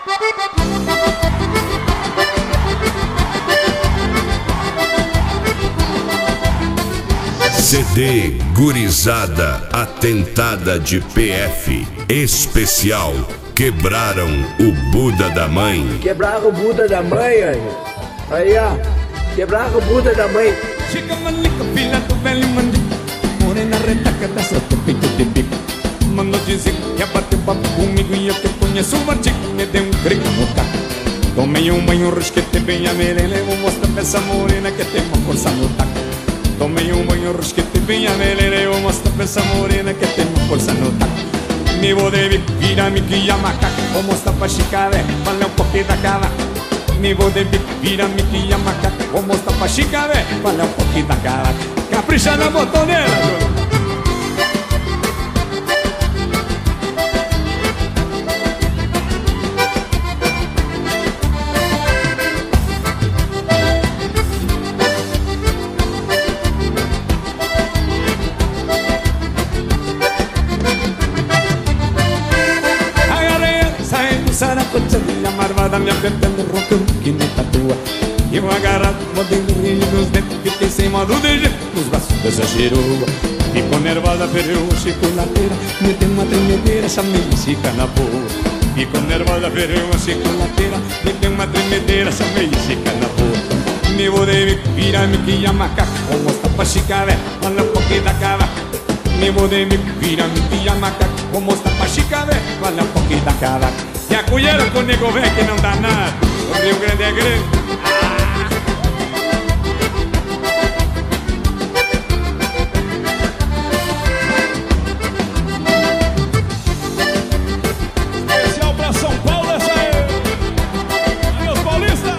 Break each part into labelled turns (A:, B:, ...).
A: CD Gurizada Atentada de PF Especial Quebraram o Buda da Mãe.
B: Quebraram o Buda da mãe, aí ó. Quebraram o Buda da mãe.
C: Chica manica, filha do velho mandico, morena retaca da seu peito de bico. Mandou dizer que ia bater papo comigo e eu que conheço o artigo me deu um grito no taco. Tomei um banho, risquete bem a melena, vou mostrar pra essa morena que tem uma força no taco. Tomei um banho, risquete bem a melena, vou mostrar pra essa morena que tem uma força no taco. Me vou de vira me guia macaco, vou mostrar pra chicare, vale um pouquinho da cava. Me vou de vira me guia macaco, vou mostrar pra chicare, vale um pouquinho da cava. Capricha na botoneira, saracoteia marvada me apertando, roncando que nem tatua. Eu agarrado, mordendo o rio nos dentes, fiquei sem modo de jeito nos braços dessa giroa. Ficou nervosa, perdeu a chicolateira, me deu uma tremedeira, chamei de chica na boa. Ficou nervosa, perdeu a chicolateira, me deu uma tremedeira, chamei de chica na boa. Me vou de vira, me guia macaco, vou mostrar pra chicaré, olha um pouquinho da cara. Me vou de vira, me guia macaco, vou mostrar pra chicaré, olha um pouquinho da cara. E a colher com o nego velho que não dá nada, o Rio Grande é grande.
D: Especial pra São Paulo, essa aí. Aí, meus paulistas.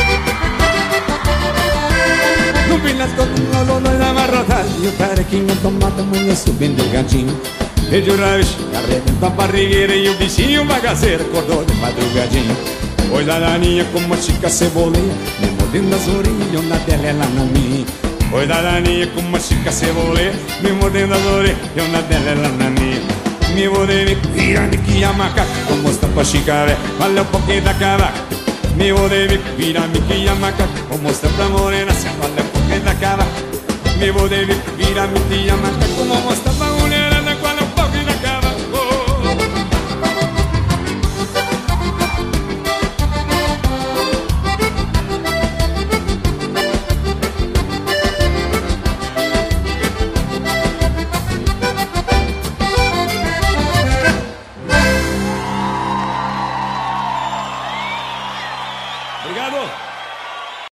C: No Pilasco, no lolo da amarrotada, e o carequinho tomado amanhã subindo o gatinho. Vejo o raio, arrebenta a barrigueira e o bichinho bagaceiro acordou de madrugadinha. Olha a daninha como a chica ceboleia, me mordendo as orelhas, na dela ela na minha. Olha a daninha como a chica ceboleia, me mordendo as orelhas, na dela ela na minha. Me vou de me vira, me guia macaco, vou mostrar pra chicaré, olha um pouquinho da cavaca. Me vou de me vira, me guia macaco, vou mostrar pra morena, se olha um pouquinho da cavaca. Me vou de me vira, me guia macaco, vou mostrar pra mulher.
D: Obrigado.